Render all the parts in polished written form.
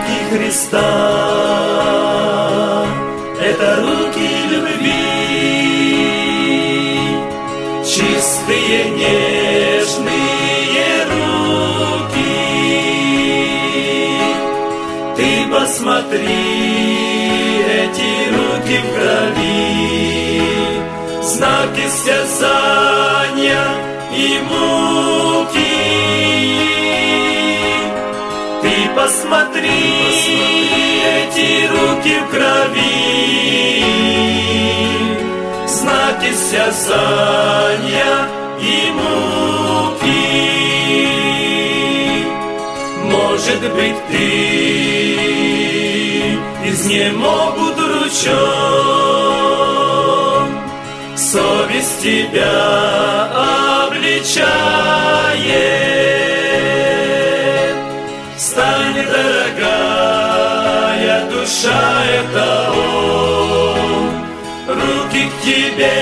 руки Христа, это руки любви, чистые, нежные руки. Ты посмотри, эти руки в крови, знаки стязания и муки. Ты посмотри, эти руки в крови, знаки стязания и муки. Может быть, ты изнемогут ручон, совесть тебя обличает. Встань, дорогая душа, это Он руки к тебе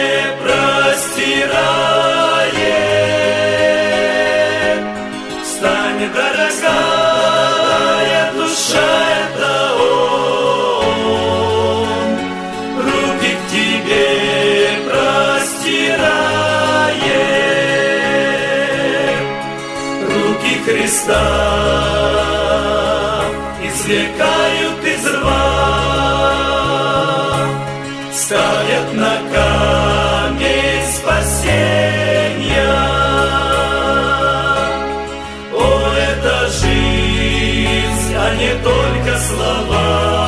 простирает. Встань, дорогая душа, это Он руки к тебе простирает. Руки Христа извлекают из рва, ставят на камень спасения. О, это жизнь, а не только слова.